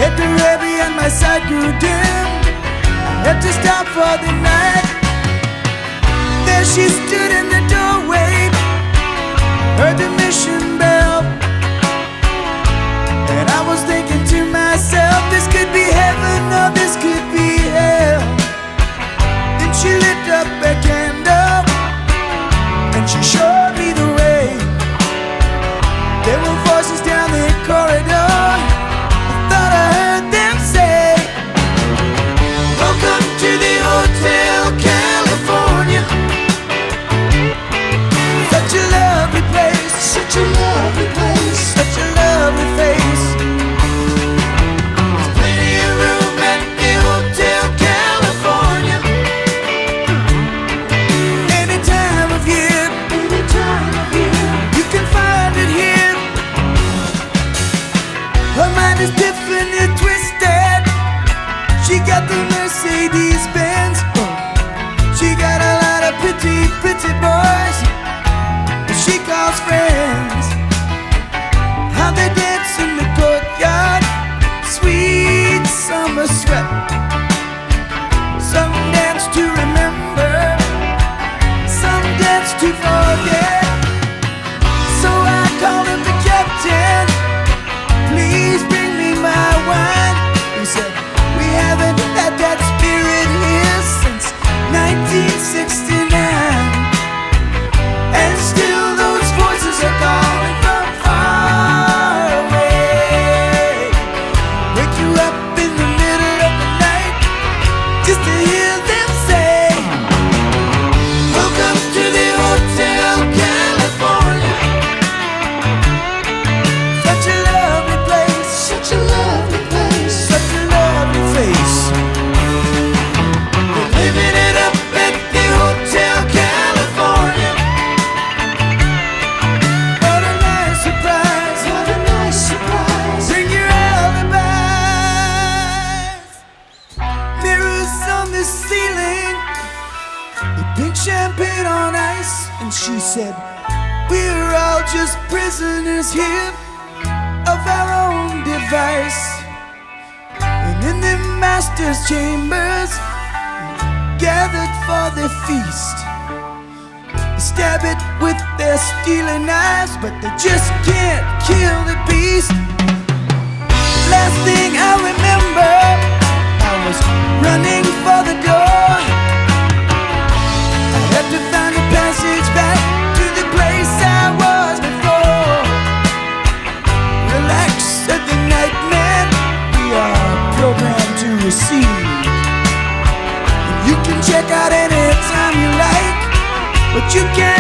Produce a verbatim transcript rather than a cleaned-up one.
head grew heavy and my sight grew dim. I had to stop for the night. There she stood in the doorway, heard the mission bell, and I was thinking to myself, this could be heaven or this could be hell. Then she lit up a candle and she showed me the way. There were voices down the corridor. I thought I heard them say, welcome to the Hotel California. Such a lovely place, such a lovely place, such a lovely face. There's plenty of room at the Hotel California. Any time of year, any time of year, you can find it here. Her mind is Tiffany twisted. She got the Mercedes Benz. She got a lot of pretty, pretty boys she calls friends. How they dance in the courtyard, sweet summer sweat. Some dance to remember, some dance to forget. So I called him the captain, please bring me my wine. He said, we haven't had that spirit here since nineteen sixty-nine. And still those voices are calling from far away. Wake you up in the middle of the night just to hear them say, welcome to the Hotel California. Such a lovely place, such a lovely place, such a lovely face. We're living it up at the Hotel California. What a nice surprise, what a nice surprise. Bring your alibis. Mirrors on the ceiling, the pink champagne on ice. And she said, we're all just prisoners here of our own device. And in the master's chambers, gathered for the feast, stab it with their stealing knives, but they just can't kill the beast. Last thing I remember, I was running for the door. I had to find a passage back to the place I was before. Relax, said the night man, we are programmed to receive. You can check out anytime you like, but you can't